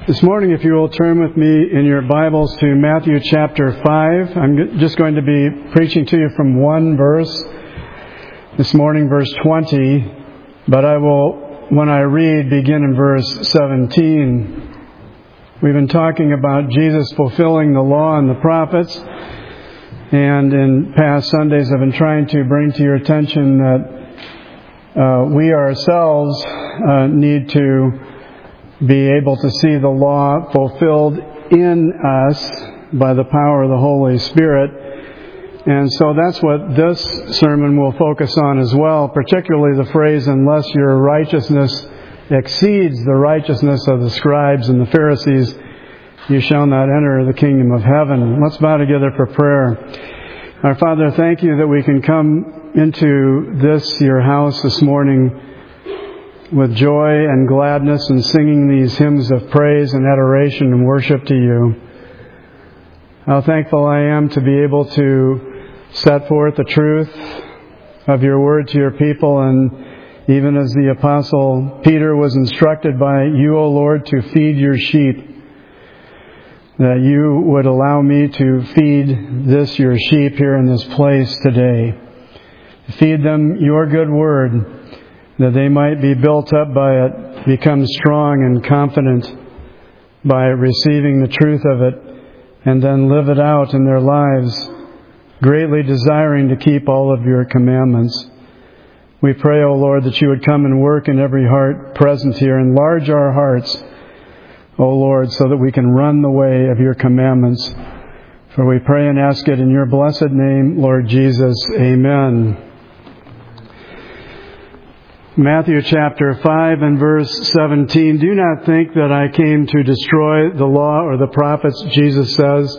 This morning, if you will turn with me in your Bibles to Matthew chapter 5. I'm just going to be preaching to you from one verse. This morning, verse 20. But I will, when I read, begin in verse 17. We've been talking about Jesus fulfilling the law and the prophets. And in past Sundays, I've been trying to bring to your attention that we ourselves need to be able to see the law fulfilled in us by the power of the Holy Spirit. And so that's what this sermon will focus on as well, particularly the phrase, unless your righteousness exceeds the righteousness of the scribes and the Pharisees, you shall not enter the kingdom of heaven. Let's bow together for prayer. Our Father, thank you that we can come into this, your house this morning, with joy and gladness and singing these hymns of praise and adoration and worship to you. How thankful I am to be able to set forth the truth of your word to your people, and even as the Apostle Peter was instructed by you, O Lord, to feed your sheep, that you would allow me to feed this, your sheep, here in this place today. Feed them your good word, that they might be built up by it, become strong and confident by receiving the truth of it, and then live it out in their lives, greatly desiring to keep all of your commandments. We pray, O Lord, that you would come and work in every heart present here. Enlarge our hearts, O Lord, so that we can run the way of your commandments. For we pray and ask it in your blessed name, Lord Jesus. Amen. Matthew chapter 5 and verse 17. Do not think that I came to destroy the law or the prophets, Jesus says.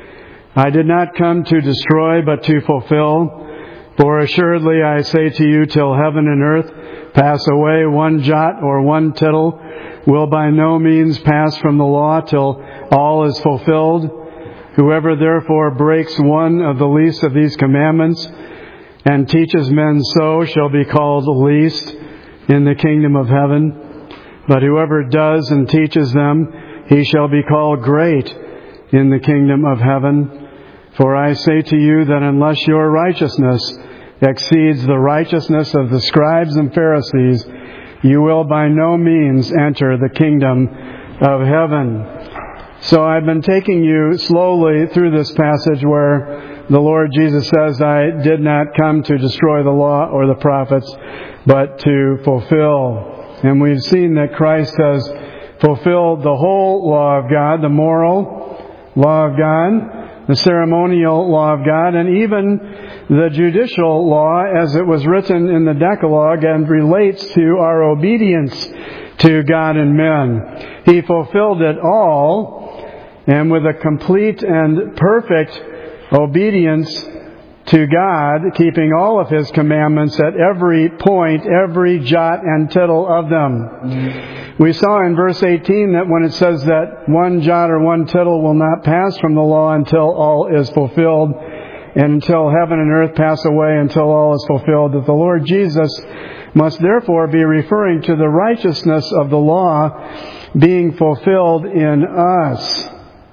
I did not come to destroy, but to fulfill. For assuredly I say to you, till heaven and earth pass away, one jot or one tittle will by no means pass from the law till all is fulfilled. Whoever therefore breaks one of the least of these commandments and teaches men so shall be called least in the kingdom of heaven. But whoever does and teaches them, he shall be called great in the kingdom of heaven. For I say to you that unless your righteousness exceeds the righteousness of the scribes and Pharisees, you will by no means enter the kingdom of heaven. So I've been taking you slowly through this passage where the Lord Jesus says, I did not come to destroy the law or the prophets, but to fulfill. And we've seen that Christ has fulfilled the whole law of God, the moral law of God, the ceremonial law of God, and even the judicial law as it was written in the Decalogue and relates to our obedience to God and men. He fulfilled it all, and with a complete and perfect obedience to God, keeping all of His commandments at every point, every jot and tittle of them. We saw in verse 18 that when it says that one jot or one tittle will not pass from the law until all is fulfilled, and until heaven and earth pass away until all is fulfilled, that the Lord Jesus must therefore be referring to the righteousness of the law being fulfilled in us.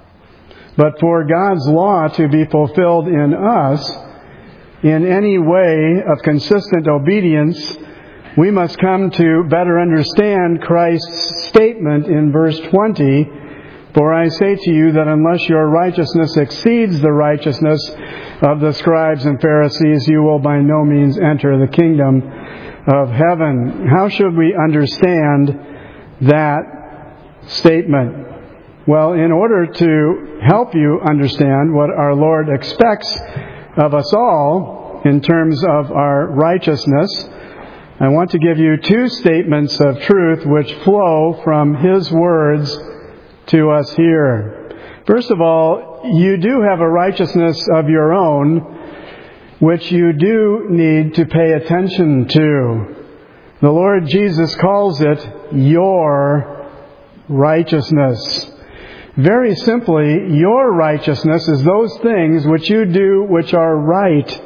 But for God's law to be fulfilled in us, in any way of consistent obedience, we must come to better understand Christ's statement in verse 20, for I say to you that unless your righteousness exceeds the righteousness of the scribes and Pharisees, you will by no means enter the kingdom of heaven. How should we understand that statement? Well, in order to help you understand what our Lord expects of us all in terms of our righteousness, I want to give you two statements of truth which flow from His words to us here. First of all, you do have a righteousness of your own which you do need to pay attention to. The Lord Jesus calls it your righteousness. Very simply, your righteousness is those things which you do which are right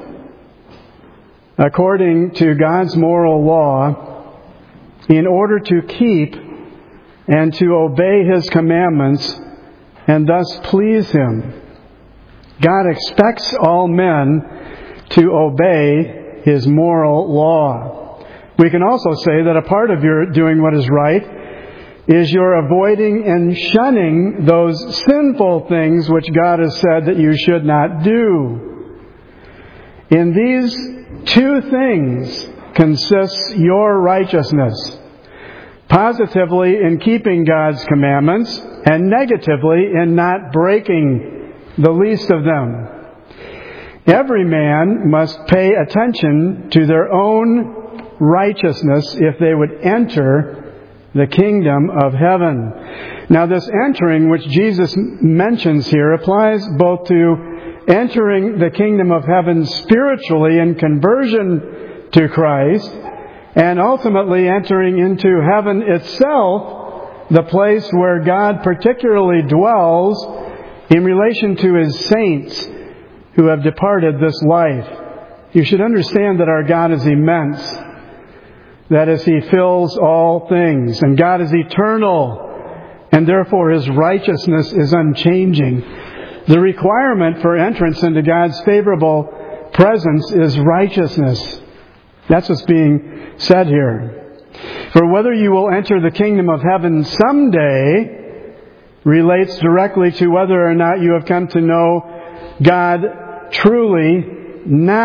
according to God's moral law in order to keep and to obey His commandments and thus please Him. God expects all men to obey His moral law. We can also say that a part of your doing what is right is your avoiding and shunning those sinful things which God has said that you should not do. In these two things consists your righteousness. Positively in keeping God's commandments, and negatively in not breaking the least of them. Every man must pay attention to their own righteousness if they would enter the kingdom of heaven. Now, this entering which Jesus mentions here applies both to entering the kingdom of heaven spiritually in conversion to Christ, and ultimately entering into heaven itself, the place where God particularly dwells in relation to His saints who have departed this life. You should understand that our God is immense. That is, He fills all things. And God is eternal. And therefore His righteousness is unchanging. The requirement for entrance into God's favorable presence is righteousness. That's what's being said here. For whether you will enter the kingdom of heaven someday relates directly to whether or not you have come to know God truly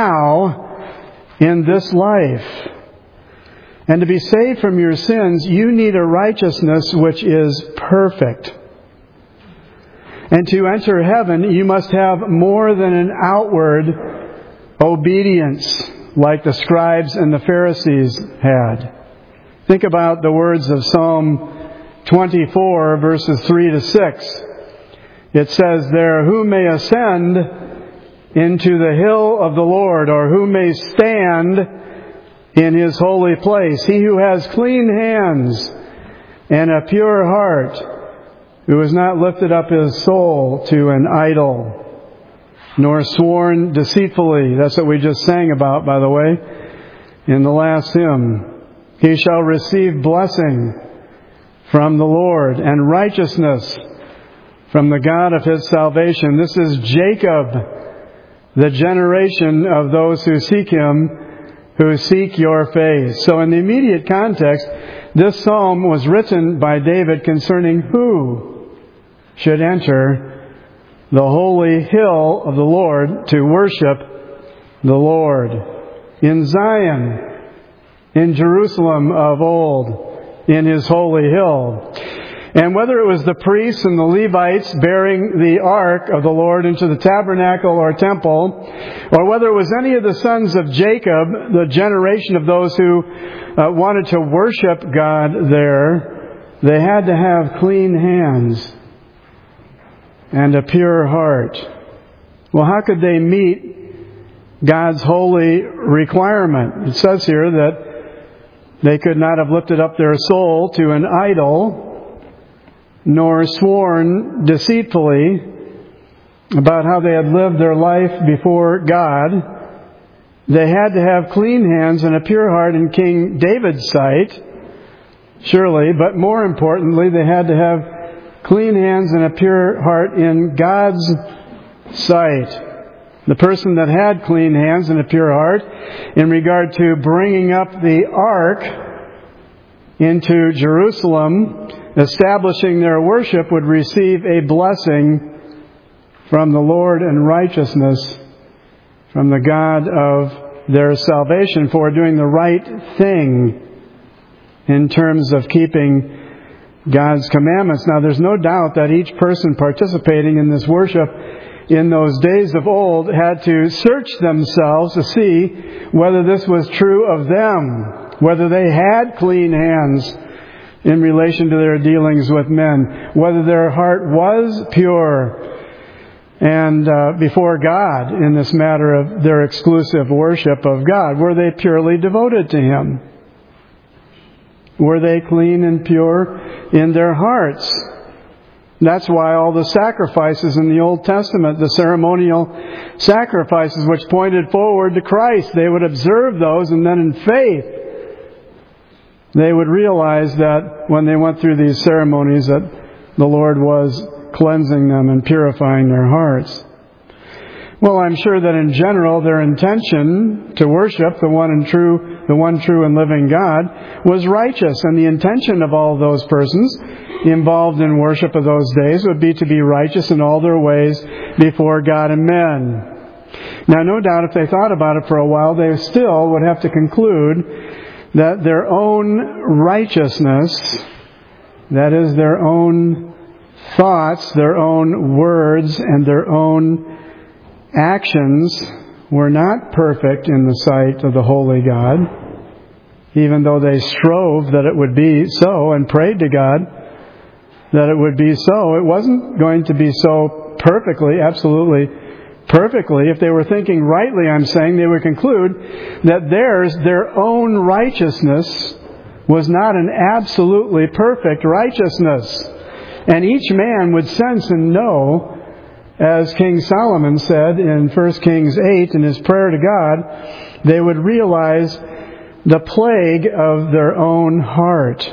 now in this life. And to be saved from your sins, you need a righteousness which is perfect. And to enter heaven, you must have more than an outward obedience like the scribes and the Pharisees had. Think about the words of Psalm 24, verses 3 to 6. It says there, "Who may ascend into the hill of the Lord, or who may stand in His holy place? He who has clean hands and a pure heart, who has not lifted up his soul to an idol, nor sworn deceitfully." That's what we just sang about, by the way, in the last hymn. "He shall receive blessing from the Lord and righteousness from the God of his salvation." This is Jacob, the generation of those who seek Him, who seek your face. So in the immediate context, this psalm was written by David concerning who should enter the holy hill of the Lord to worship the Lord. In Zion, in Jerusalem of old, in His holy hill. And whether it was the priests and the Levites bearing the ark of the Lord into the tabernacle or temple, or whether it was any of the sons of Jacob, the generation of those who wanted to worship God there, they had to have clean hands and a pure heart. Well, how could they meet God's holy requirement? It says here that they could not have lifted up their soul to an idol, nor sworn deceitfully about how they had lived their life before God. They had to have clean hands and a pure heart in King David's sight, surely, but more importantly, they had to have clean hands and a pure heart in God's sight. The person that had clean hands and a pure heart in regard to bringing up the ark into Jerusalem, establishing their worship, would receive a blessing from the Lord and righteousness from the God of their salvation for doing the right thing in terms of keeping God's commandments. Now, there's no doubt that each person participating in this worship in those days of old had to search themselves to see whether this was true of them, whether they had clean hands in relation to their dealings with men, whether their heart was pure and before God in this matter of their exclusive worship of God. Were they purely devoted to Him? Were they clean and pure in their hearts? That's why all the sacrifices in the Old Testament, the ceremonial sacrifices which pointed forward to Christ, they would observe those and then in faith they would realize that when they went through these ceremonies that the Lord was cleansing them and purifying their hearts. Well, I'm sure that in general their intention to worship the one true and living God was righteous, and the intention of all those persons involved in worship of those days would be to be righteous in all their ways before God and men. Now, no doubt if they thought about it for a while, they still would have to conclude that their own righteousness, that is, their own thoughts, their own words, and their own actions were not perfect in the sight of the holy God, even though they strove that it would be so and prayed to God that it would be so. It wasn't going to be so perfectly, absolutely perfectly. If they were thinking rightly, I'm saying, they would conclude that their own righteousness was not an absolutely perfect righteousness. And each man would sense and know, as King Solomon said in 1 Kings 8 in his prayer to God, they would realize the plague of their own heart.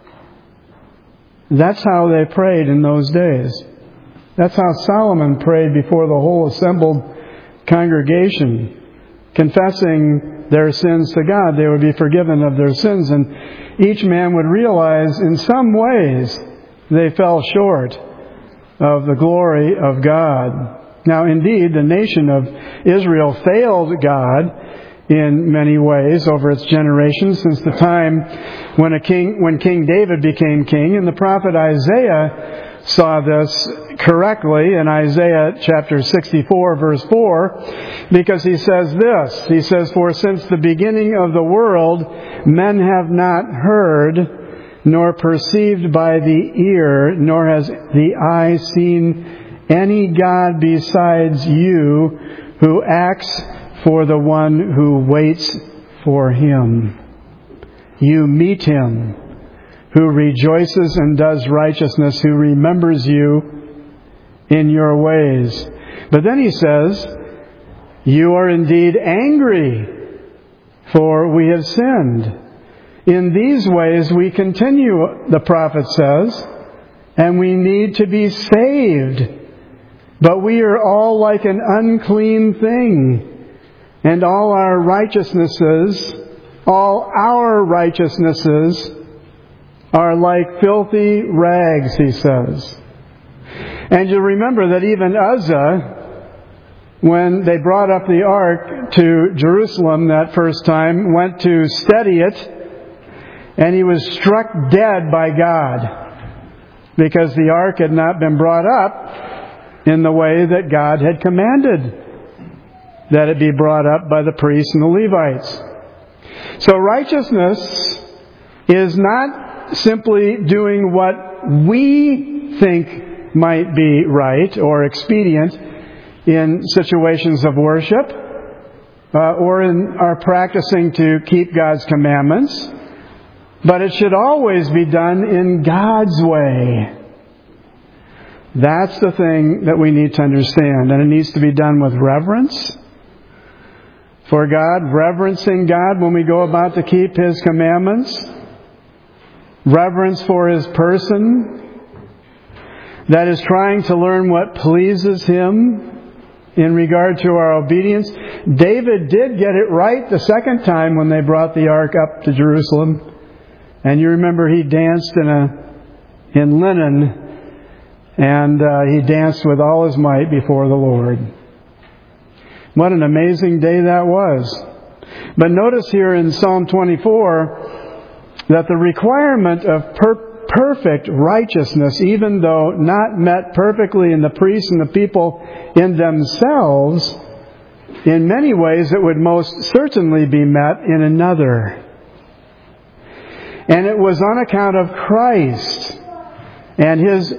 That's how they prayed in those days. That's how Solomon prayed before the whole assembled congregation, confessing their sins to God. They would be forgiven of their sins, and each man would realize in some ways they fell short of the glory of God. Now, indeed, the nation of Israel failed God in many ways over its generations, since the time when King David became king, and the prophet Isaiah saw this correctly in Isaiah chapter 64, verse 4, because he says this. He says, "For since the beginning of the world, men have not heard, nor perceived by the ear, nor has the eye seen any God besides you, who acts for the one who waits for him. You meet him, who rejoices and does righteousness, who remembers you in your ways." But then he says, "You are indeed angry, for we have sinned. In these ways we continue," the prophet says, "and we need to be saved. But we are all like an unclean thing, and all our righteousnesses are like filthy rags," he says. And you remember that even Uzzah, when they brought up the ark to Jerusalem that first time, went to steady it, and he was struck dead by God, because the ark had not been brought up in the way that God had commanded that it be brought up by the priests and the Levites. So righteousness is not simply doing what we think might be right or expedient in situations of worship, or in our practicing to keep God's commandments, but it should always be done in God's way. That's the thing that we need to understand. And it needs to be done with reverence for God, reverencing God when we go about to keep His commandments, reverence for His person, that is trying to learn what pleases Him in regard to our obedience. David did get it right the second time when they brought the ark up to Jerusalem. And you remember he danced in linen, and he danced with all his might before the Lord. What an amazing day that was. But notice here in Psalm 24 that the requirement of perfect righteousness, even though not met perfectly in the priests and the people in themselves, in many ways it would most certainly be met in another. And it was on account of Christ and His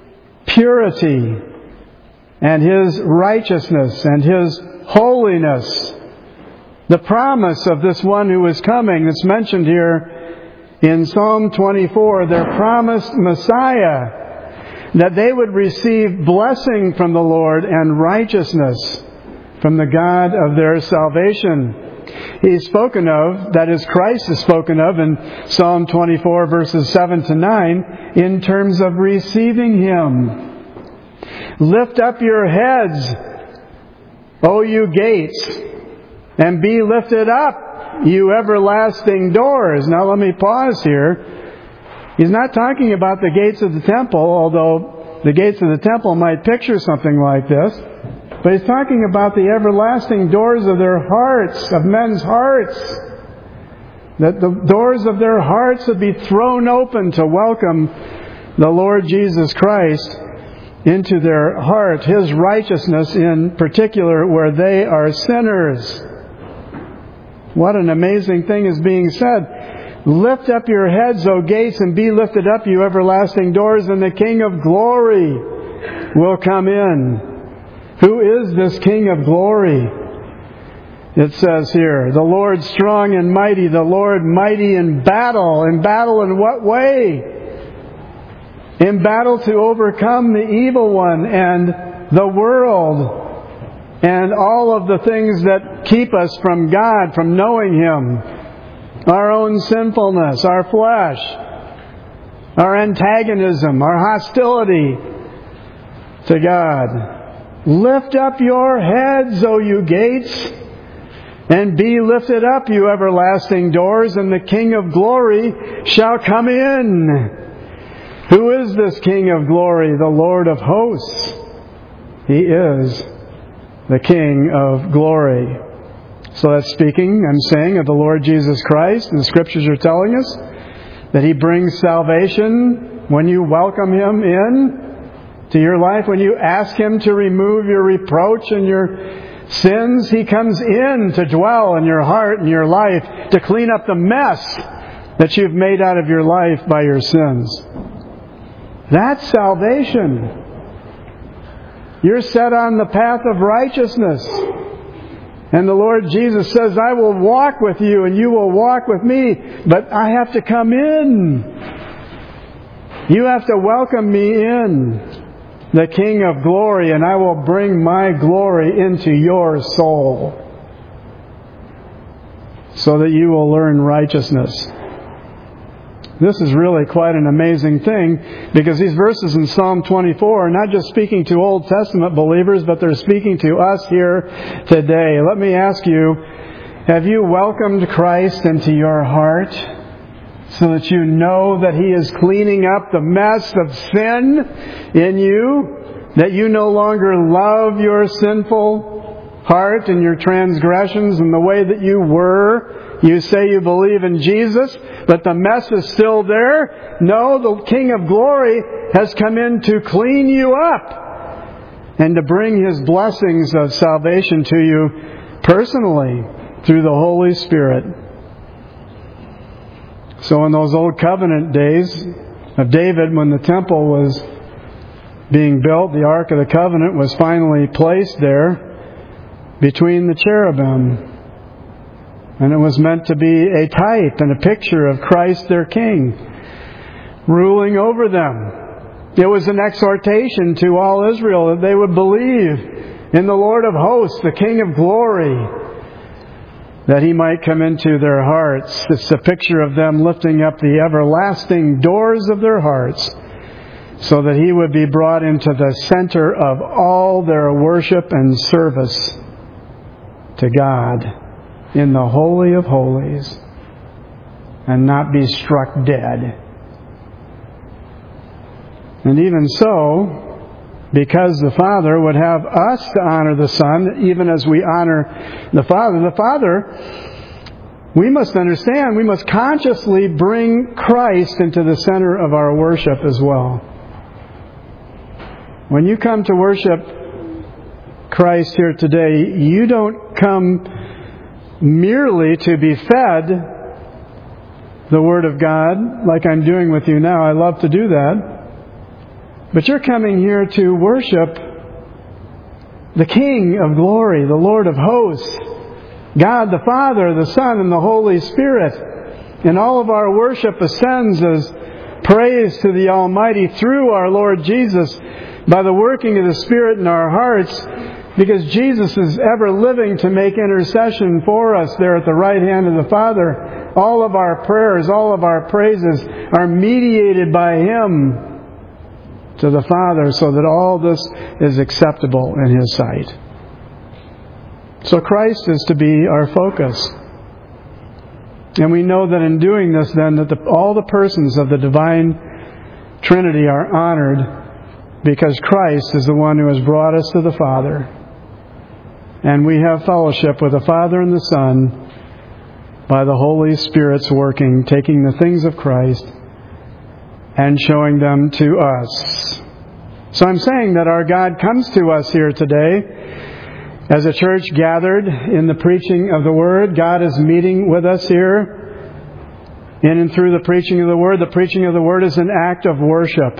purity and His righteousness and His holiness. The promise of this one who is coming that's mentioned here in Psalm 24, their promised Messiah, that they would receive blessing from the Lord and righteousness from the God of their salvation. He's spoken of, that is, Christ is spoken of in Psalm 24, verses 7 to 9, in terms of receiving Him. Lift up your heads, O you gates, and be lifted up, you everlasting doors. Now let me pause here. He's not talking about the gates of the temple, although the gates of the temple might picture something like this. But he's talking about the everlasting doors of their hearts, of men's hearts. That the doors of their hearts would be thrown open to welcome the Lord Jesus Christ into their heart, His righteousness in particular, where they are sinners. What an amazing thing is being said. Lift up your heads, O gates, and be lifted up, you everlasting doors, and the King of glory will come in. Who is this King of glory? It says here, the Lord strong and mighty, the Lord mighty in battle. In battle in what way? In battle to overcome the evil one and the world and all of the things that keep us from God, from knowing Him. Our own sinfulness, our flesh, our antagonism, our hostility to God. Lift up your heads, O you gates, and be lifted up, you everlasting doors, and the King of glory shall come in. Who is this King of glory? The Lord of hosts. He is the King of glory. So that's speaking, I'm saying, of the Lord Jesus Christ. And the Scriptures are telling us that He brings salvation when you welcome Him in to your life. When you ask Him to remove your reproach and your sins, He comes in to dwell in your heart and your life, to clean up the mess that you've made out of your life by your sins. That's salvation. You're set on the path of righteousness. And the Lord Jesus says, I will walk with you and you will walk with me, but I have to come in. You have to welcome me in, the King of glory, and I will bring my glory into your soul so that you will learn righteousness. This is really quite an amazing thing, because these verses in Psalm 24 are not just speaking to Old Testament believers, but they're speaking to us here today. Let me ask you, have you welcomed Christ into your heart so that you know that He is cleaning up the mess of sin in you, that you no longer love your sinful heart and your transgressions and the way that you were? You say you believe in Jesus, but the mess is still there. No, the King of glory has come in to clean you up and to bring His blessings of salvation to you personally through the Holy Spirit. So in those old covenant days of David, when the temple was being built, the Ark of the Covenant was finally placed there between the cherubim. And it was meant to be a type and a picture of Christ their King, ruling over them. It was an exhortation to all Israel that they would believe in the Lord of hosts, the King of glory, that He might come into their hearts. It's a picture of them lifting up the everlasting doors of their hearts so that He would be brought into the center of all their worship and service to God in the Holy of Holies, and not be struck dead. And even so, because the Father would have us to honor the Son, even as we honor the Father, we must understand, we must consciously bring Christ into the center of our worship as well. When you come to worship Christ here today, you don't come merely to be fed the Word of God like I'm doing with you now. I love to do that. But you're coming here to worship the King of glory, the Lord of hosts, God the Father, the Son, and the Holy Spirit. And all of our worship ascends as praise to the Almighty through our Lord Jesus by the working of the Spirit in our hearts, Because Jesus is ever living to make intercession for us there at the right hand of the Father. All of our prayers, all of our praises are mediated by Him to the Father, so that all this is acceptable in His sight. So Christ is to be our focus. And we know that in doing this then, that all the persons of the divine Trinity are honored because Christ is the one who has brought us to the Father. And we have fellowship with the Father and the Son by the Holy Spirit's working, taking the things of Christ and showing them to us. So I'm saying that our God comes to us here today as a church gathered in the preaching of the Word. God is meeting with us here in and through the preaching of the Word. The preaching of the Word is an act of worship.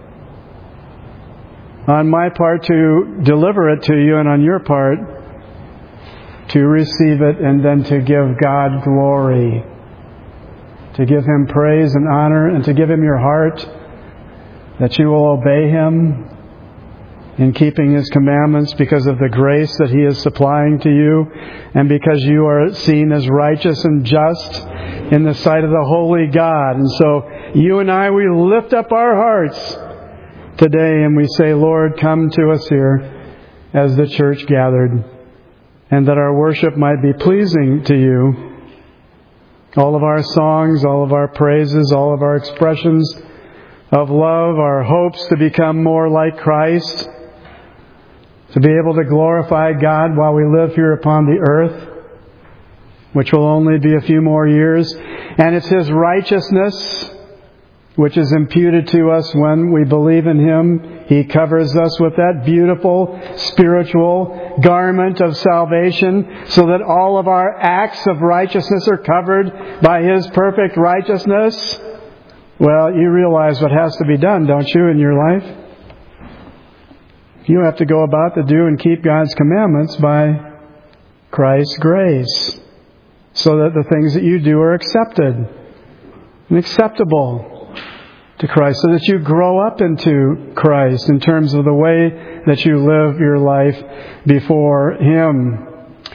On my part to deliver it to you, and on your part to receive it and then to give God glory. To give Him praise and honor, and to give Him your heart, that you will obey Him in keeping His commandments because of the grace that He is supplying to you, and because you are seen as righteous and just in the sight of the holy God. And so you and I, we lift up our hearts today and we say, Lord, come to us here as the church gathered, and that our worship might be pleasing to you. All of our songs, all of our praises, all of our expressions of love, our hopes to become more like Christ, to be able to glorify God while we live here upon the earth, which will only be a few more years. And it's His righteousness which is imputed to us when we believe in Him. He covers us with that beautiful spiritual garment of salvation, so that all of our acts of righteousness are covered by His perfect righteousness. Well, you realize what has to be done, don't you, in your life? You have to go about to do and keep God's commandments by Christ's grace, so that the things that you do are accepted and acceptable to Christ, so that you grow up into Christ in terms of the way that you live your life before Him.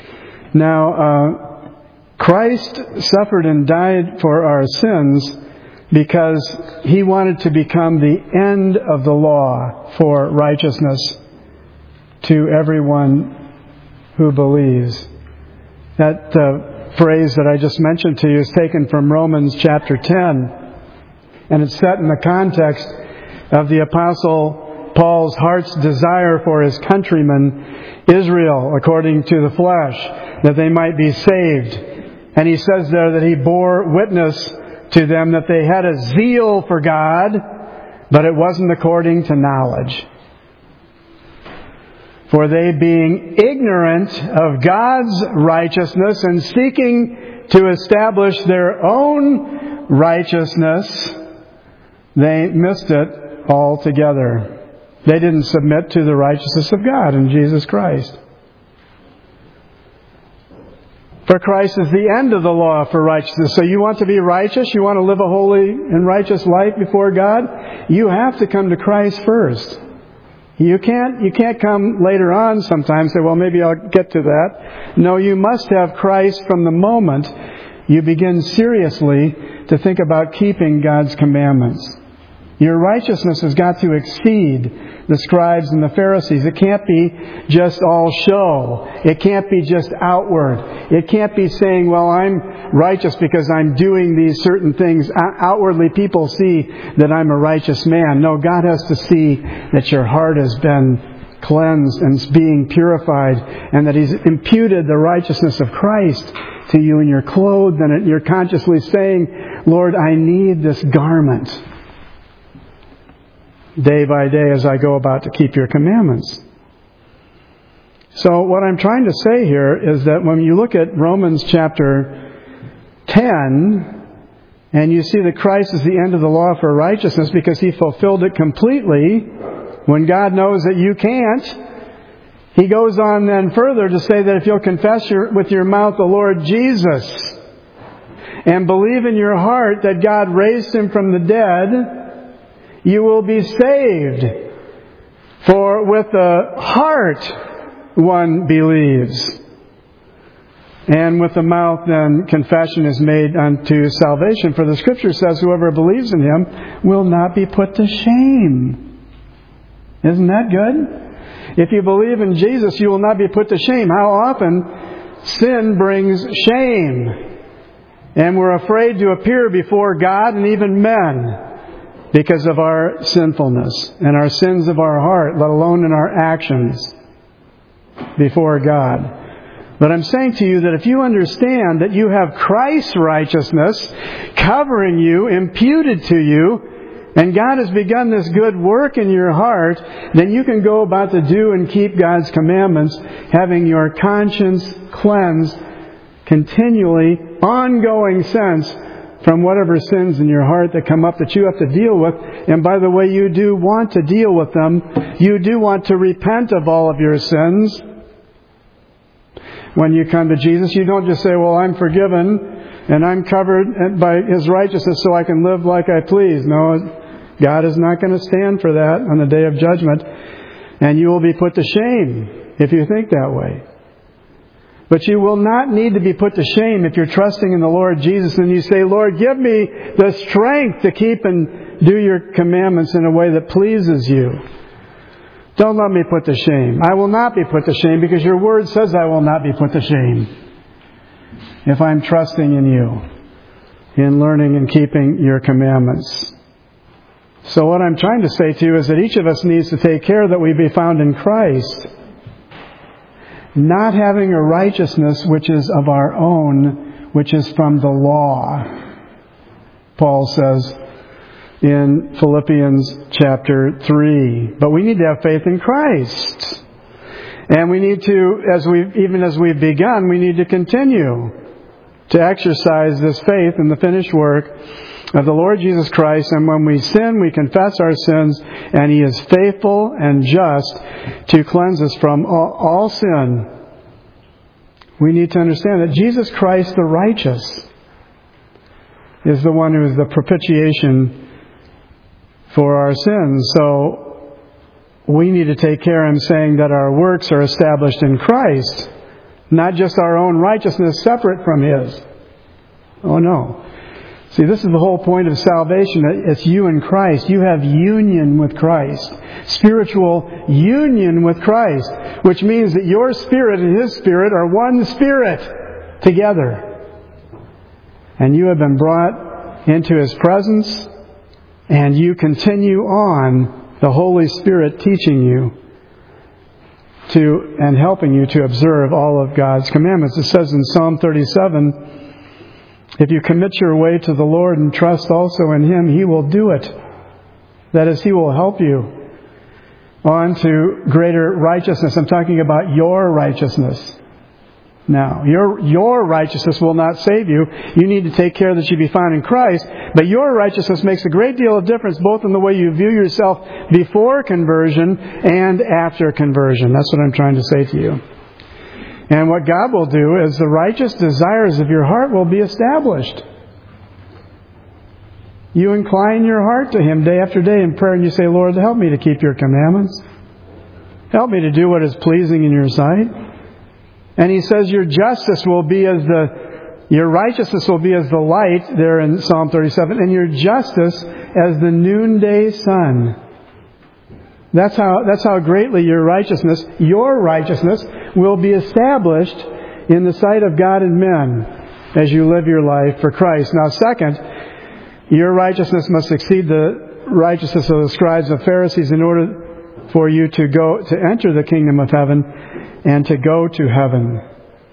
Now, Christ suffered and died for our sins because He wanted to become the end of the law for righteousness to everyone who believes. That phrase that I just mentioned to you is taken from Romans chapter 10. And it's set in the context of the Apostle Paul's heart's desire for his countrymen, Israel, according to the flesh, that they might be saved. And he says there that he bore witness to them that they had a zeal for God, but it wasn't according to knowledge. For they, being ignorant of God's righteousness and seeking to establish their own righteousness, they missed it altogether. They didn't submit to the righteousness of God in Jesus Christ. For Christ is the end of the law for righteousness. So you want to be righteous? You want to live a holy and righteous life before God? You have to come to Christ first. You can't come later on sometimes and say, well, maybe I'll get to that. No, you must have Christ from the moment you begin seriously to think about keeping God's commandments. Your righteousness has got to exceed the scribes and the Pharisees. It can't be just all show. It can't be just outward. It can't be saying, well, I'm righteous because I'm doing these certain things. Outwardly, people see that I'm a righteous man. No, God has to see that your heart has been cleansed and is being purified, and that He's imputed the righteousness of Christ to you, and you're clothed, and you're consciously saying, Lord, I need this garment day by day as I go about to keep your commandments. So what I'm trying to say here is that when you look at Romans chapter 10, and you see that Christ is the end of the law for righteousness because He fulfilled it completely, when God knows that you can't, He goes on then further to say that if you'll confess with your mouth the Lord Jesus and believe in your heart that God raised Him from the dead, you will be saved. For with the heart one believes. And with the mouth then confession is made unto salvation. For the Scripture says, whoever believes in Him will not be put to shame. Isn't that good? If you believe in Jesus, you will not be put to shame. How often sin brings shame. And we're afraid to appear before God and even men because of our sinfulness and our sins of our heart, let alone in our actions before God. But I'm saying to you that if you understand that you have Christ's righteousness covering you, imputed to you, and God has begun this good work in your heart, then you can go about to do and keep God's commandments, having your conscience cleansed continually, ongoing sense from whatever sins in your heart that come up that you have to deal with. And by the way, you do want to deal with them. You do want to repent of all of your sins. When you come to Jesus, you don't just say, well, I'm forgiven and I'm covered by His righteousness so I can live like I please. No, God is not going to stand for that on the day of judgment. And you will be put to shame if you think that way. But you will not need to be put to shame if you're trusting in the Lord Jesus and you say, Lord, give me the strength to keep and do your commandments in a way that pleases you. Don't let me put to shame. I will not be put to shame because your word says I will not be put to shame if I'm trusting in you, in learning and keeping your commandments. So what I'm trying to say to you is that each of us needs to take care that we be found in Christ, not having a righteousness which is of our own, which is from the law. Paul says in Philippians chapter 3. But we need to have faith in Christ. And we need to, even as we've begun, we need to continue to exercise this faith in the finished work of the Lord Jesus Christ. And when we sin, we confess our sins, and He is faithful and just to cleanse us from all sin. We need to understand that Jesus Christ, the righteous, is the one who is the propitiation for our sins. So we need to take care in saying that our works are established in Christ, not just our own righteousness separate from His. Oh no. See, this is the whole point of salvation. It's you in Christ. You have union with Christ. Spiritual union with Christ. Which means that your spirit and His spirit are one spirit together. And you have been brought into His presence. And you continue on, the Holy Spirit teaching you and helping you to observe all of God's commandments. It says in Psalm 37, if you commit your way to the Lord and trust also in Him, He will do it. That is, He will help you on to greater righteousness. I'm talking about your righteousness. Now, your righteousness will not save you. You need to take care that you be found in Christ. But your righteousness makes a great deal of difference both in the way you view yourself before conversion and after conversion. That's what I'm trying to say to you. And what God will do is the righteous desires of your heart will be established. You incline your heart to Him day after day in prayer and you say, Lord, help me to keep your commandments. Help me to do what is pleasing in your sight. And He says your righteousness will be as the light there in Psalm 37, and your justice as the noonday sun. That's how greatly your righteousness will be established in the sight of God and men as you live your life for Christ. Now, second, your righteousness must exceed the righteousness of the scribes and Pharisees in order for you to enter the kingdom of heaven and to go to heaven.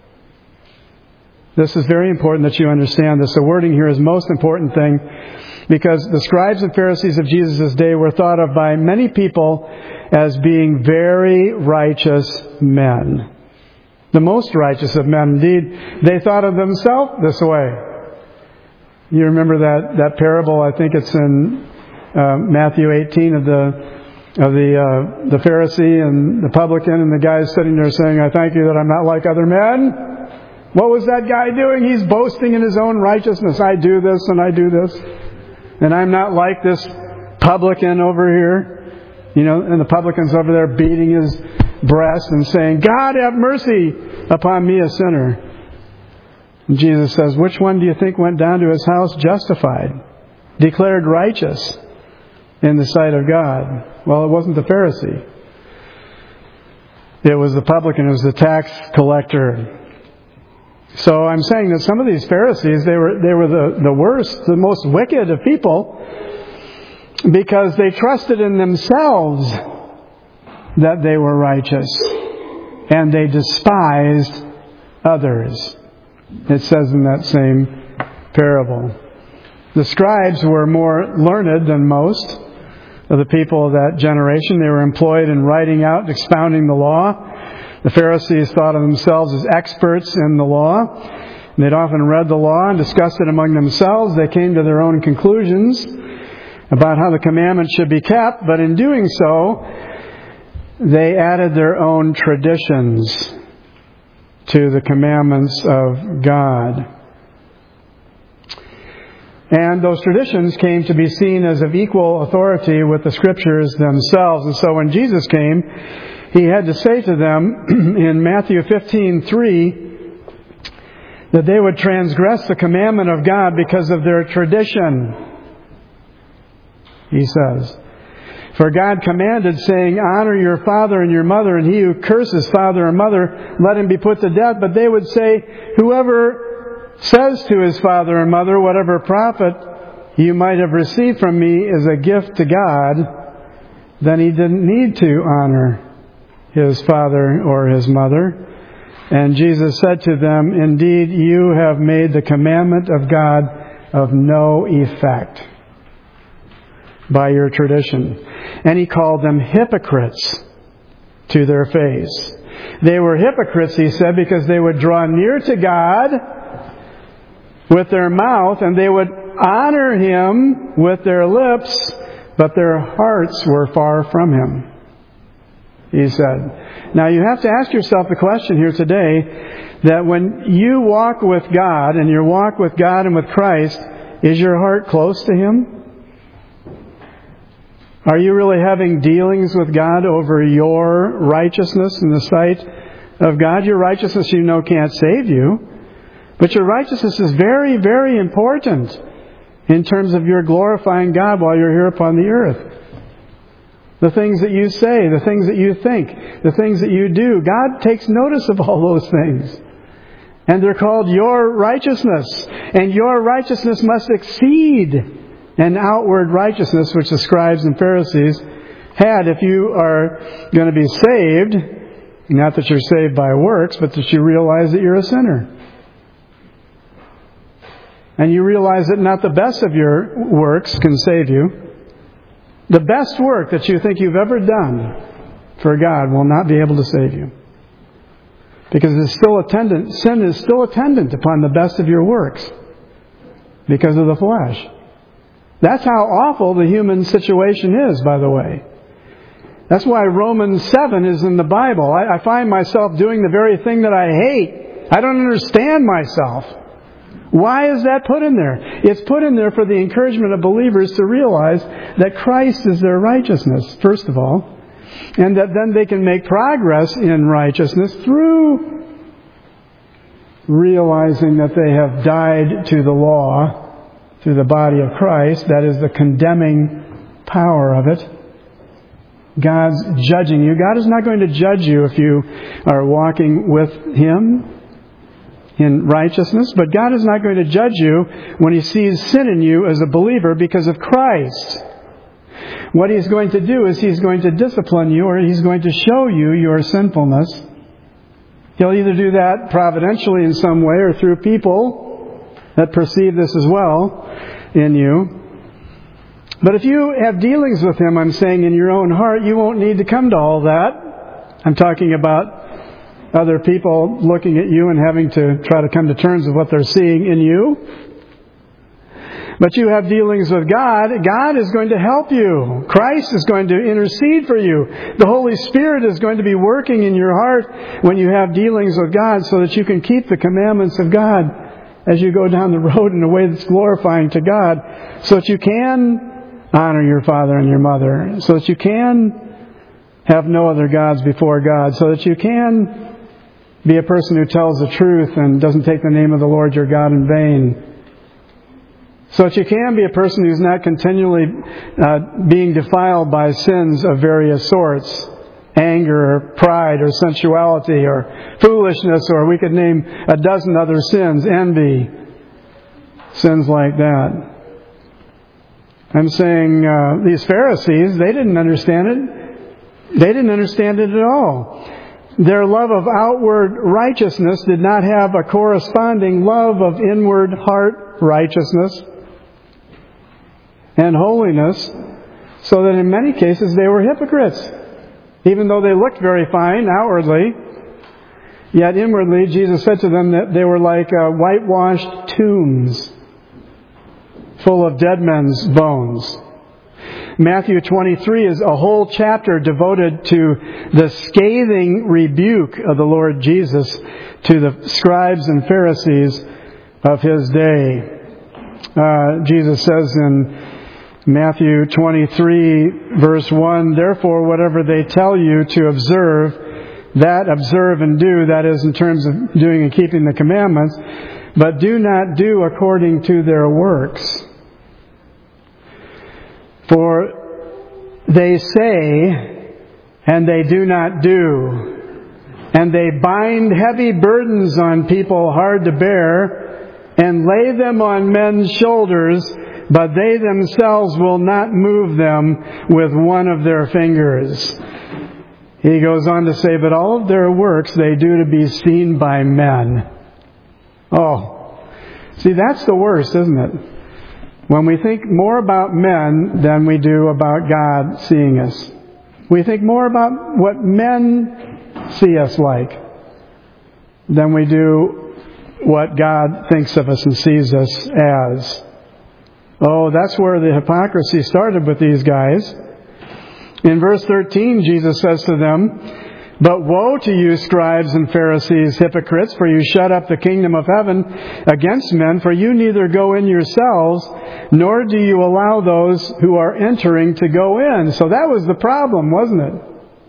This is very important that you understand this. The wording here is most important thing because the scribes and Pharisees of Jesus' day were thought of by many people as being very righteous men. The most righteous of men. Indeed, they thought of themselves this way. You remember that parable, I think it's in Matthew 18 of the Pharisee and the publican, and the guy sitting there saying, I thank you that I'm not like other men. What was that guy doing? He's boasting in his own righteousness. I do this and I do this. And I'm not like this publican over here. You know, and the publican's over there beating his breast and saying, God, have mercy upon me, a sinner. And Jesus says, which one do you think went down to his house justified, declared righteous in the sight of God? Well, it wasn't the Pharisee. It was the publican, it was the tax collector. So I'm saying that some of these Pharisees, they were the worst, the most wicked of people, because they trusted in themselves that they were righteous, and they despised others. It says in that same parable. The scribes were more learned than most of the people of that generation. They were employed in writing out and expounding the law. The Pharisees thought of themselves as experts in the law. They'd often read the law and discussed it among themselves. They came to their own conclusions about how the commandments should be kept, but in doing so, they added their own traditions to the commandments of God. And those traditions came to be seen as of equal authority with the Scriptures themselves. And so when Jesus came, He had to say to them in Matthew 15:3 that they would transgress the commandment of God because of their tradition. He says, for God commanded, saying, honor your father and your mother, and he who curses father or mother, let him be put to death. But they would say, whoever says to his father and mother, whatever profit you might have received from me is a gift to God, then he didn't need to honor his father or his mother. And Jesus said to them, indeed, you have made the commandment of God of no effect by your tradition. And He called them hypocrites to their face. They were hypocrites, He said, because they would draw near to God with their mouth, and they would honor Him with their lips, but their hearts were far from Him, He said. Now you have to ask yourself the question here today, that when you walk with God, and you walk with God and with Christ, is your heart close to Him? Are you really having dealings with God over your righteousness in the sight of God? Your righteousness, you know, can't save you. But your righteousness is very, very important in terms of your glorifying God while you're here upon the earth. The things that you say, the things that you think, the things that you do, God takes notice of all those things. And they're called your righteousness. And your righteousness must exceed an outward righteousness which the scribes and Pharisees had. If you are going to be saved, not that you're saved by works, but that you realize that you're a sinner. And you realize that not the best of your works can save you. The best work that you think you've ever done for God will not be able to save you. Because sin is still attendant upon the best of your works because of the flesh. That's how awful the human situation is, by the way. That's why Romans 7 is in the Bible. I find myself doing the very thing that I hate. I don't understand myself. Why is that put in there? It's put in there for the encouragement of believers to realize that Christ is their righteousness, first of all, and that then they can make progress in righteousness through realizing that they have died to the law through the body of Christ. That is the condemning power of it. God's judging you. God is not going to judge you if you are walking with Him in righteousness, but God is not going to judge you when He sees sin in you as a believer because of Christ. What He's going to do is He's going to discipline you, or He's going to show you your sinfulness. He'll either do that providentially in some way or through people that perceive this as well in you. But if you have dealings with Him, I'm saying in your own heart, you won't need to come to all that. I'm talking about other people looking at you and having to try to come to terms with what they're seeing in you. But you have dealings with God. God is going to help you. Christ is going to intercede for you. The Holy Spirit is going to be working in your heart when you have dealings with God so that you can keep the commandments of God as you go down the road in a way that's glorifying to God, so that you can honor your father and your mother, so that you can Have no other gods before God, so that you can be a person who tells the truth and doesn't take the name of the Lord your God in vain. So that you can be a person who's not continually being defiled by sins of various sorts. Anger, or pride, or sensuality, or foolishness, or we could name a dozen other sins. Envy. Sins like that. I'm saying these Pharisees, they didn't understand it. They didn't understand it at all. Their love of outward righteousness did not have a corresponding love of inward heart righteousness and holiness, so that in many cases they were hypocrites. Even though they looked very fine outwardly, yet inwardly Jesus said to them that they were like whitewashed tombs full of dead men's bones. Matthew 23 is a whole chapter devoted to the scathing rebuke of the Lord Jesus to the scribes and Pharisees of His day. Jesus says in Matthew 23, verse 1, "Therefore, whatever they tell you to observe, that observe and do," that is in terms of doing and keeping the commandments, "but do not do according to their works. For they say, and they do not do. And they bind heavy burdens on people hard to bear, and lay them on men's shoulders, but they themselves will not move them with one of their fingers." He goes on to say, "But all of their works they do to be seen by men." Oh, see, that's the worst, isn't it? When we think more about men than we do about God seeing us. We think more about what men see us like than we do what God thinks of us and sees us as. Oh, that's where the hypocrisy started with these guys. In verse 13, Jesus says to them, "But woe to you, scribes and Pharisees, hypocrites, for you shut up the kingdom of heaven against men, for you neither go in yourselves, nor do you allow those who are entering to go in." So that was the problem, wasn't it?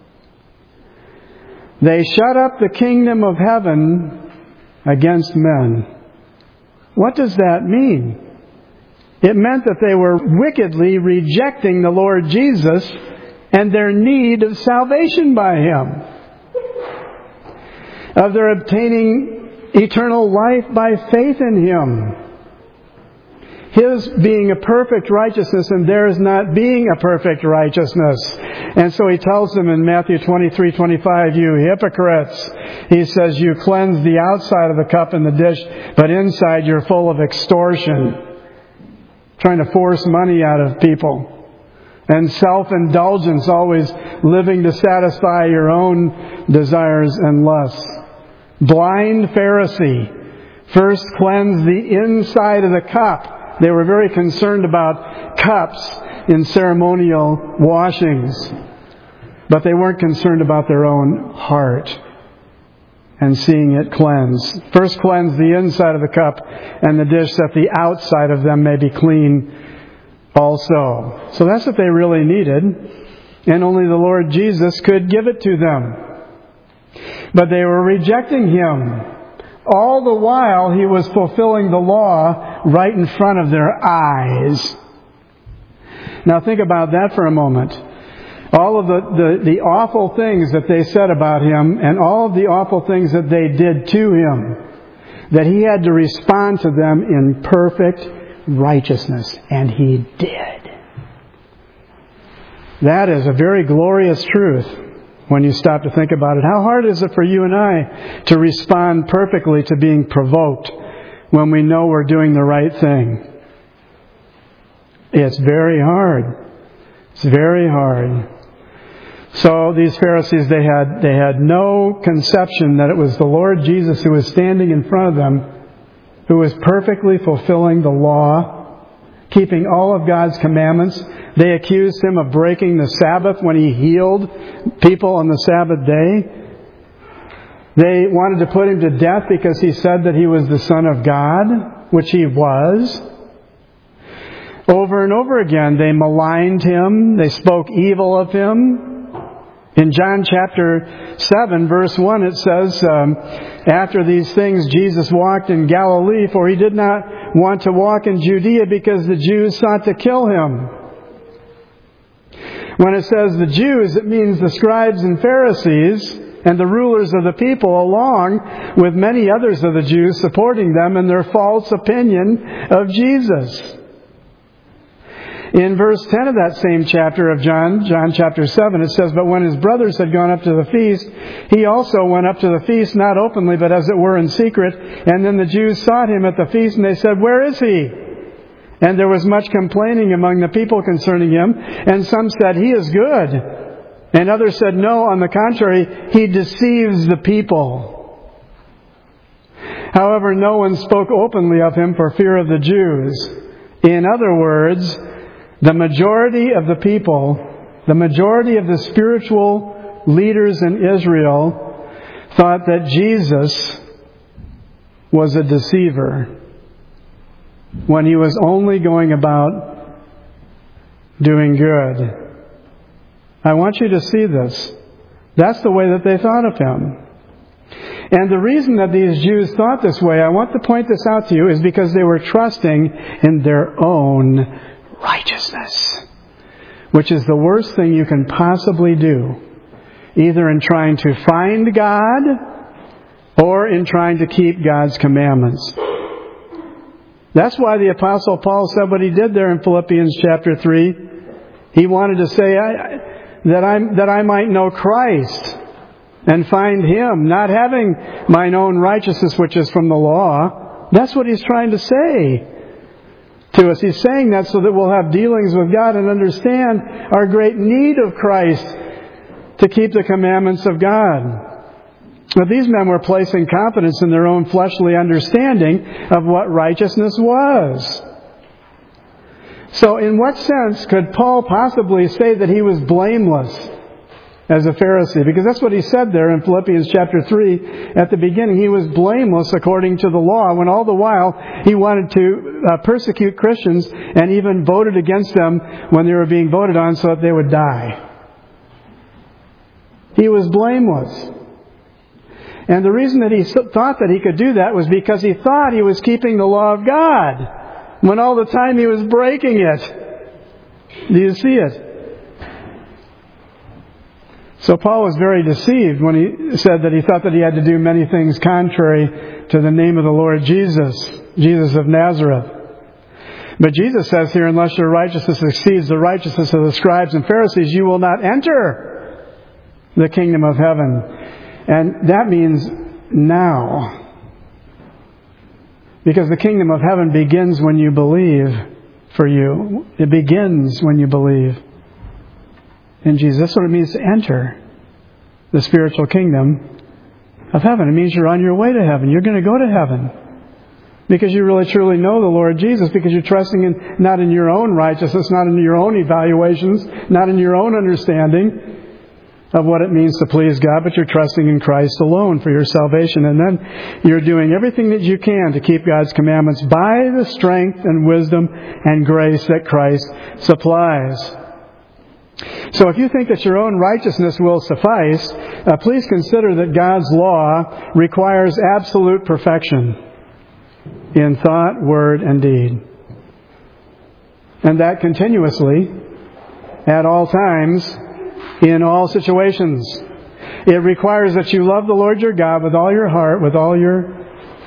They shut up the kingdom of heaven against men. What does that mean? It meant that they were wickedly rejecting the Lord Jesus and their need of salvation by Him, of their obtaining eternal life by faith in Him. His being a perfect righteousness and theirs not being a perfect righteousness. And so He tells them in Matthew 23:25, "You hypocrites," He says, "you cleanse the outside of the cup and the dish, but inside you're full of extortion." Trying to force money out of people. And self-indulgence, always living to satisfy your own desires and lusts. Blind Pharisee. First cleanse the inside of the cup. They were very concerned about cups in ceremonial washings. But they weren't concerned about their own heart and seeing it cleansed. First cleanse the inside of the cup and the dish, that the outside of them may be clean also. So that's what they really needed. And only the Lord Jesus could give it to them. But they were rejecting Him. All the while He was fulfilling the law right in front of their eyes. Now think about that for a moment. All of the awful things that they said about Him, and all of the awful things that they did to Him, that He had to respond to them in perfect righteousness. And He did. That is a very glorious truth when you stop to think about it. How hard is it for you and I to respond perfectly to being provoked when we know we're doing the right thing? It's very hard. It's very hard. So these Pharisees, they had no conception that it was the Lord Jesus who was standing in front of them, who was perfectly fulfilling the law, keeping all of God's commandments. They accused Him of breaking the Sabbath when He healed people on the Sabbath day. They wanted to put Him to death because He said that He was the Son of God, which He was. Over and over again, they maligned Him. They spoke evil of Him. In John chapter 7, verse 1, it says, after these things Jesus walked in Galilee, for he did not want to walk in Judea because the Jews sought to kill him. When it says the Jews, it means the scribes and Pharisees and the rulers of the people, along with many others of the Jews supporting them in their false opinion of Jesus. In verse 10 of that same chapter of John chapter 7, it says, but when his brothers had gone up to the feast, he also went up to the feast, not openly, but as it were in secret. And then the Jews sought him at the feast, and they said, where is he? And there was much complaining among the people concerning him. And some said, he is good. And others said, no, on the contrary, he deceives the people. However, no one spoke openly of him for fear of the Jews. In other words, the majority of the people, the majority of the spiritual leaders in Israel thought that Jesus was a deceiver when he was only going about doing good. I want you to see this. That's the way that they thought of him. And the reason that these Jews thought this way, I want to point this out to you, is because they were trusting in their own righteousness, which is the worst thing you can possibly do, either in trying to find God or in trying to keep God's commandments. That's why the Apostle Paul said what he did there in Philippians chapter 3. He wanted to say that I might know Christ and find Him, not having mine own righteousness which is from the law. That's what he's trying to say to us. He's saying that so that we'll have dealings with God and understand our great need of Christ to keep the commandments of God. But these men were placing confidence in their own fleshly understanding of what righteousness was. So in what sense could Paul possibly say that he was blameless as a Pharisee? Because that's what he said there in Philippians chapter 3 at the beginning. He was blameless according to the law, when all the while he wanted to persecute Christians and even voted against them when they were being voted on so that they would die. He was blameless. And the reason that he thought that he could do that was because he thought he was keeping the law of God, when all the time he was breaking it. Do you see it? So Paul was very deceived when he said that he thought that he had to do many things contrary to the name of the Lord Jesus of Nazareth. But Jesus says here, unless your righteousness exceeds the righteousness of the scribes and Pharisees, you will not enter the kingdom of heaven. And that means now. Because the kingdom of heaven begins when you believe for you. It begins when you believe in Jesus. That's what it means to enter the spiritual kingdom of heaven. It means you're on your way to heaven. You're going to go to heaven. Because you really truly know the Lord Jesus. Because you're trusting not in your own righteousness, not in your own evaluations, not in your own understanding of what it means to please God, but you're trusting in Christ alone for your salvation. And then you're doing everything that you can to keep God's commandments by the strength and wisdom and grace that Christ supplies. So if you think that your own righteousness will suffice, please consider that God's law requires absolute perfection in thought, word, and deed. And that continuously, at all times, in all situations. It requires that you love the Lord your God with all your heart, with all your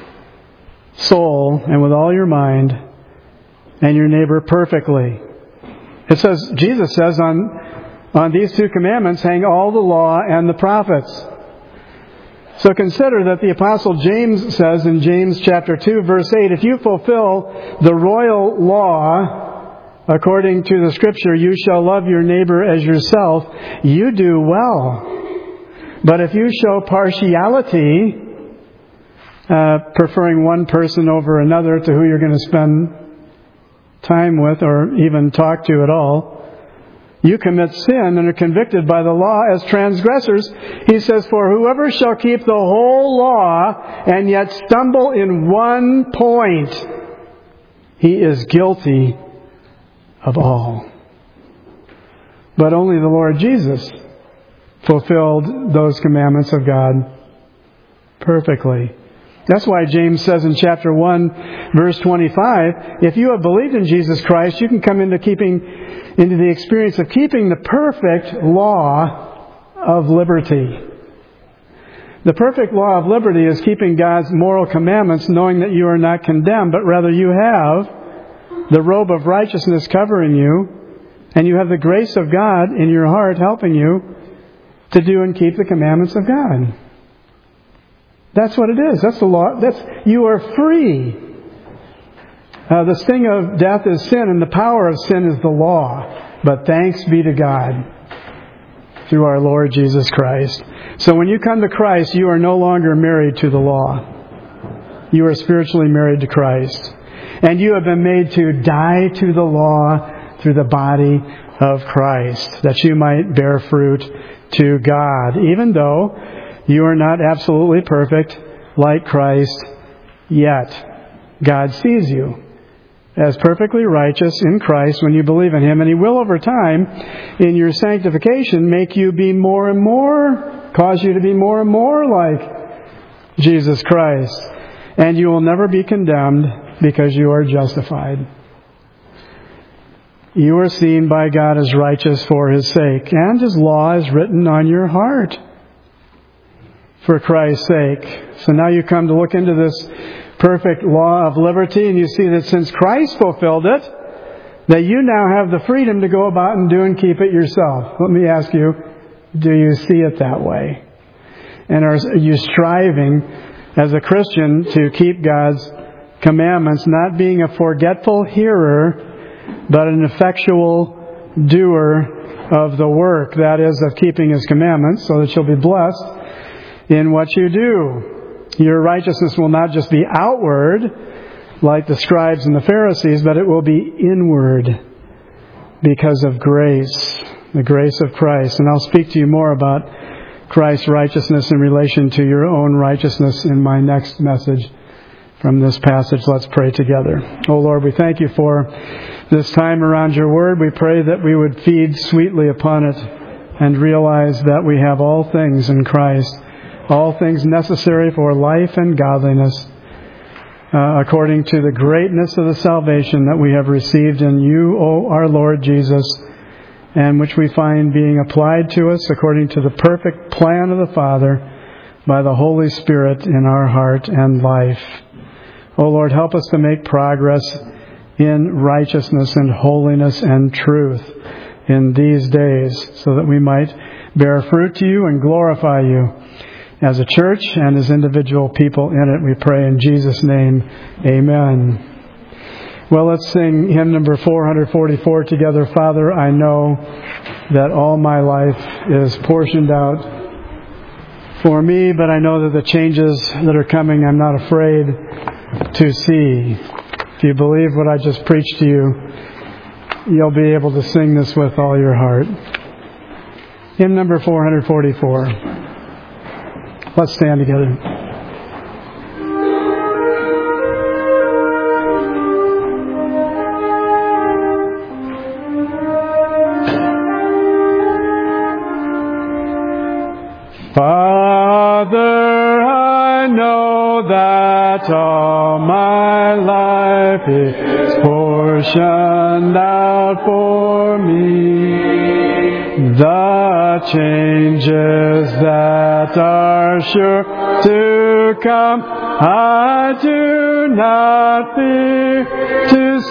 soul, and with all your mind, and your neighbor perfectly. It says, Jesus says, on these two commandments hang all the law and the prophets. So consider that the Apostle James says in James chapter 2, verse 8, if you fulfill the royal law according to the Scripture, you shall love your neighbor as yourself, you do well. But if you show partiality, preferring one person over another to who you're going to spend time with or even talk to at all, you commit sin and are convicted by the law as transgressors. He says, for whoever shall keep the whole law and yet stumble in one point, he is guilty of all. But only the Lord Jesus fulfilled those commandments of God perfectly. That's why James says in chapter 1, verse 25, if you have believed in Jesus Christ, you can come into the experience of keeping the perfect law of liberty. The perfect law of liberty is keeping God's moral commandments, knowing that you are not condemned, but rather you have the robe of righteousness covering you, and you have the grace of God in your heart helping you to do and keep the commandments of God. That's what it is. That's the law. You are free. The sting of death is sin, and the power of sin is the law. But thanks be to God through our Lord Jesus Christ. So when you come to Christ, you are no longer married to the law. You are spiritually married to Christ. And you have been made to die to the law through the body of Christ, that you might bear fruit to God, even though you are not absolutely perfect like Christ yet. God sees you as perfectly righteous in Christ when you believe in Him, and He will over time, in your sanctification, make you be more and more, cause you to be more and more like Jesus Christ. And you will never be condemned because you are justified. You are seen by God as righteous for His sake, and His law is written on your heart for Christ's sake. So now you come to look into this perfect law of liberty, and you see that since Christ fulfilled it, that you now have the freedom to go about and do and keep it yourself. Let me ask you, do you see it that way? And are you striving as a Christian to keep God's commandments, not being a forgetful hearer, but an effectual doer of the work, that is, of keeping His commandments, so that you'll be blessed in what you do. Your righteousness will not just be outward, like the scribes and the Pharisees, but it will be inward because of grace, the grace of Christ. And I'll speak to you more about Christ's righteousness in relation to your own righteousness in my next message from this passage. Let's pray together. Oh Lord, we thank You for this time around Your Word. We pray that we would feed sweetly upon it and realize that we have all things in Christ, all things necessary for life and godliness, according to the greatness of the salvation that we have received in You, O our Lord Jesus, and which we find being applied to us according to the perfect plan of the Father by the Holy Spirit in our heart and life. O Lord, help us to make progress in righteousness and holiness and truth in these days, so that we might bear fruit to You and glorify You as a church and as individual people in it. We pray in Jesus' name. Amen. Well, let's sing hymn number 444 together. Father, I know that all my life is portioned out for Me, but I know that the changes that are coming, I'm not afraid to see. If you believe what I just preached to you, you'll be able to sing this with all your heart. Hymn number 444. Let's stand together. Father, I know that all my life is portioned out for Me. The changes that are sure to come, I do not fear to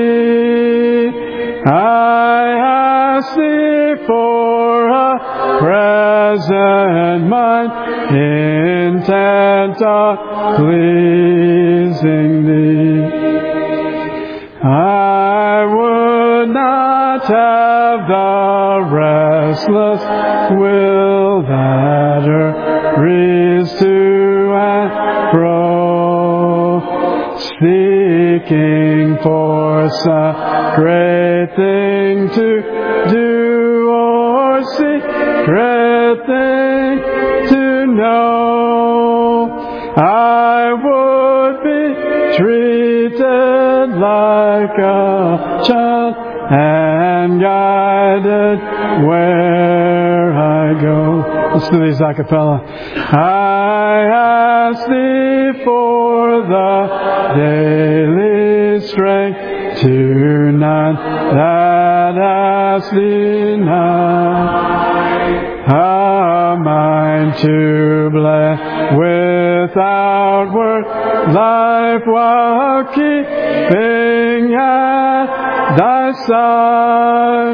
see. I ask Thee for a present mind, intent on pleasing Thee. I would not have the restless will that hurries to and fro, seeking for some great thing to do, or secret thing to know. I would be treated like a child and guided where I might go. Let's do these a cappella. I ask thee for the daily strength to none that ask thee not. A mind to bless without work life while keeping at thy side,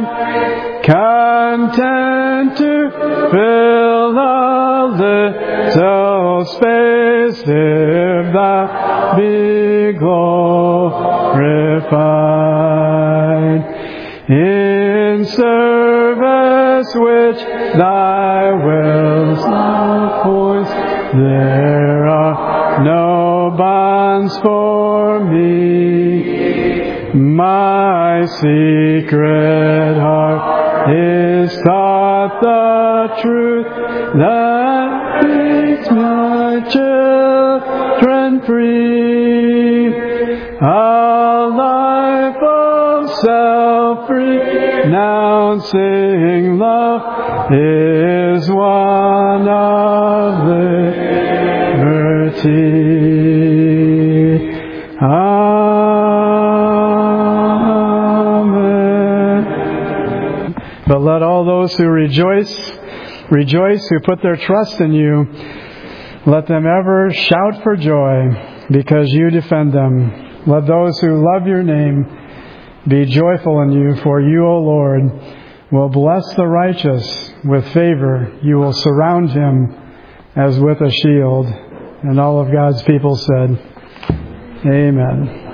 content to fill a little space if thou be glorified in service which thy will's not voice. There are no bonds for me. My secret heart is taught the truth that makes my children free. A life of self-renouncing love is one of liberty. Amen. But let all those who rejoice, who put their trust in you. Let them ever shout for joy because you defend them. Let those who love your name be joyful in you, for you, O Lord, will bless the righteous with favor. You will surround him as with a shield. And all of God's people said, Amen.